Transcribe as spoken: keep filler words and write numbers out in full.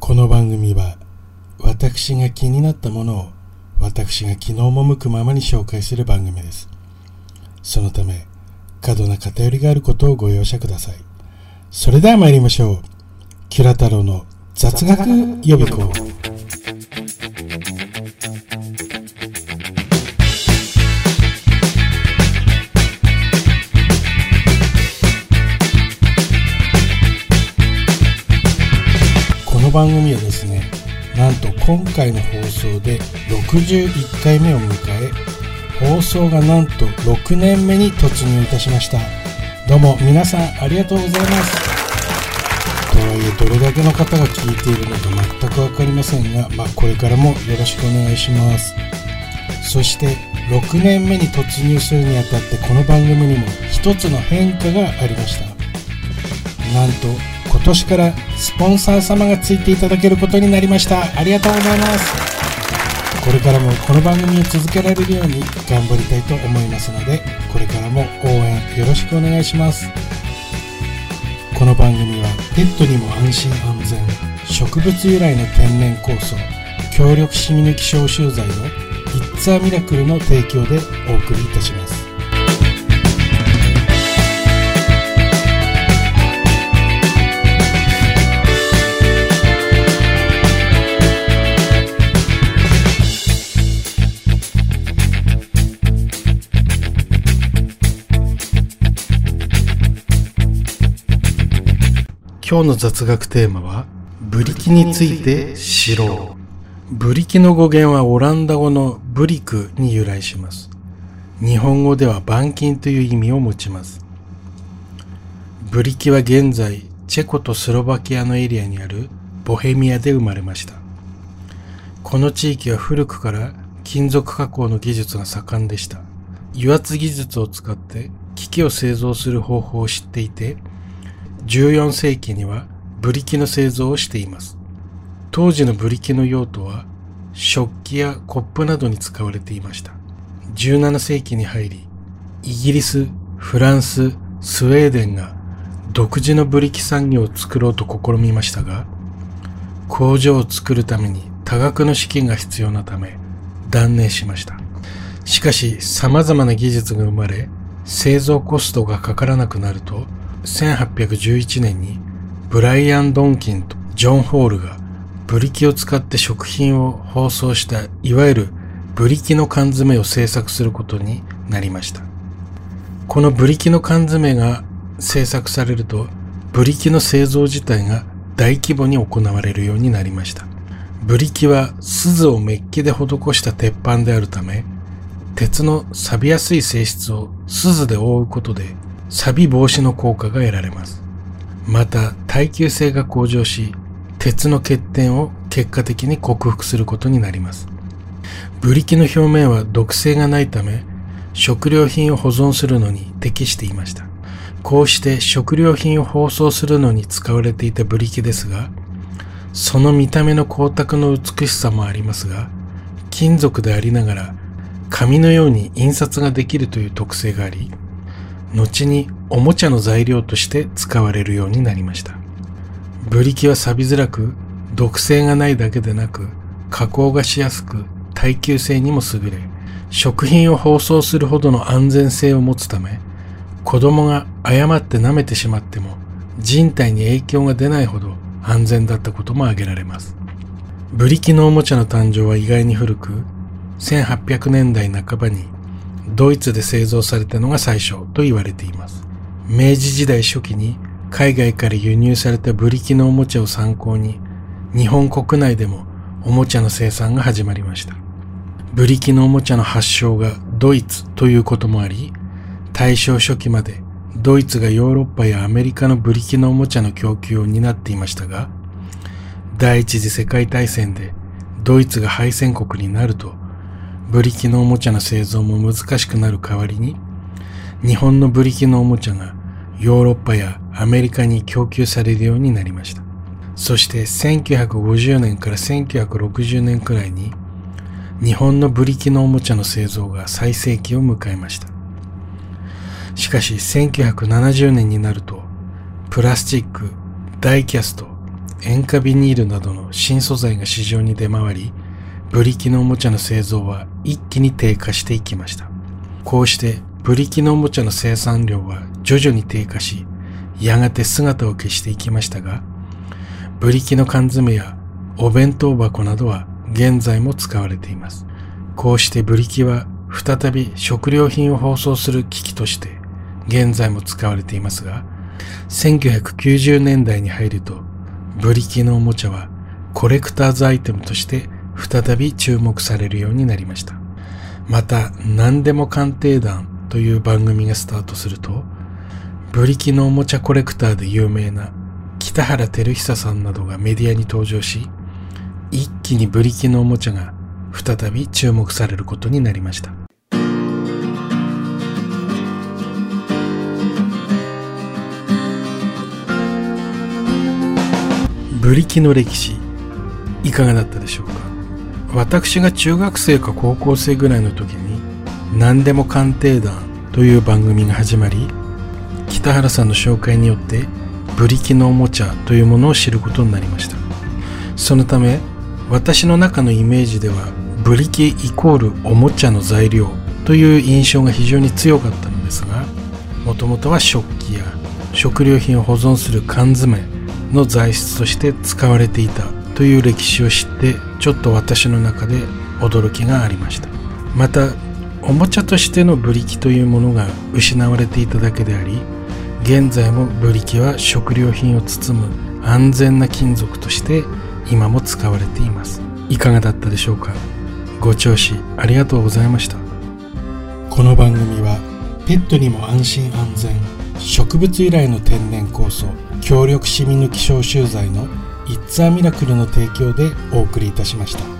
この番組は私が気になったものを私が気の赴くままに紹介する番組です。そのため過度な偏りがあることをご容赦ください。それでは参りましょう。キュラ太郎の雑学予備校。この番組はですね、なんと今回の放送でろくじゅういっかいめを迎え、放送がなんとろくねんめに突入いたしました。どうも皆さんありがとうございます。とはいえどれだけの方が聞いているのか全くわかりませんが、まあ、これからもよろしくお願いします。そしてろくねんめに突入するにあたってこの番組にも一つの変化がありました。なんと今年からスポンサー様がついていただけることになりました。ありがとうございます。これからもこの番組を続けられるように頑張りたいと思いますので、これからも応援よろしくお願いします。この番組はペットにも安心安全、植物由来の天然酵素、強力シミ抜き消臭剤のイッツァミラクルの提供でお送りいたします。今日の雑学テーマはブリキについて知ろう。ブリキの語源はオランダ語のブリクに由来します。日本語では板金という意味を持ちます。ブリキは現在チェコとスロバキアのエリアにあるボヘミアで生まれました。この地域は古くから金属加工の技術が盛んでした。油圧技術を使って機器を製造する方法を知っていて、じゅうよんせいきにはブリキの製造をしています。当時のブリキの用途は食器やコップなどに使われていました。じゅうななせいきに入り、イギリス、フランス、スウェーデンが独自のブリキ産業を作ろうと試みましたが、工場を作るために多額の資金が必要なため断念しました。しかし様々な技術が生まれ、製造コストがかからなくなると、せんはっぴゃくじゅういちねんにブライアン・ドンキンとジョン・ホールがブリキを使って食品を包装したいわゆるブリキの缶詰を製作することになりました。このブリキの缶詰が製作されると、ブリキの製造自体が大規模に行われるようになりました。ブリキは錫をメッキで施した鉄板であるため、鉄の錆びやすい性質を錫で覆うことで錆防止の効果が得られます。また耐久性が向上し、鉄の欠点を結果的に克服することになります。ブリキの表面は毒性がないため、食料品を保存するのに適していました。こうして食料品を包装するのに使われていたブリキですが、その見た目の光沢の美しさもありますが、金属でありながら紙のように印刷ができるという特性があり、後におもちゃの材料として使われるようになりました。ブリキは錆びづらく、毒性がないだけでなく、加工がしやすく、耐久性にも優れ、食品を包装するほどの安全性を持つため、子供が誤って舐めてしまっても人体に影響が出ないほど安全だったことも挙げられます。ブリキのおもちゃの誕生は意外に古く、せんはっぴゃくねんだいなかばにドイツで製造されたのが最初と言われています。明治時代初期に海外から輸入されたブリキのおもちゃを参考に、日本国内でもおもちゃの生産が始まりました。ブリキのおもちゃの発祥がドイツということもあり、大正初期までドイツがヨーロッパやアメリカのブリキのおもちゃの供給を担っていましたが、第一次世界大戦でドイツが敗戦国になると、ブリキのおもちゃの製造も難しくなる代わりに、日本のブリキのおもちゃがヨーロッパやアメリカに供給されるようになりました。そしてせんきゅうひゃくごじゅうねんからせんきゅうひゃくろくじゅうねんくらいに日本のブリキのおもちゃの製造が最盛期を迎えました。しかしせんきゅうひゃくななじゅうねんになると、プラスチック、ダイキャスト、 塩化ビニールなどの新素材が市場に出回り、ブリキのおもちゃの製造は一気に低下していきました。こうしてブリキのおもちゃの生産量は徐々に低下し、やがて姿を消していきましたが、ブリキの缶詰やお弁当箱などは現在も使われています。こうしてブリキは再び食料品を包装する機器として現在も使われていますが、せんきゅうひゃくきゅうじゅうねんだいに入ると、ブリキのおもちゃはコレクターズアイテムとして再び注目されるようになりました。また、何でも鑑定団という番組がスタートすると、ブリキのおもちゃコレクターで有名な北原照久さんなどがメディアに登場し、一気にブリキのおもちゃが再び注目されることになりました。ブリキの歴史、いかがだったでしょうか。私が中学生か高校生ぐらいの時に、何でも鑑定団という番組が始まり、北原さんの紹介によってブリキのおもちゃというものを知ることになりました。そのため、私の中のイメージでは、ブリキイコールおもちゃの材料という印象が非常に強かったのですが、もともとは食器や食料品を保存する缶詰の材質として使われていたという歴史を知って、ちょっと私の中で驚きがありました。また、おもちゃとしてのブリキというものが失われていただけであり、現在もブリキは食料品を包む安全な金属として今も使われています。いかがだったでしょうか。ご聴取ありがとうございました。この番組はペットにも安心安全、植物由来の天然酵素強力シミ抜き消臭剤のイッツアミラクルの提供でお送りいたしました。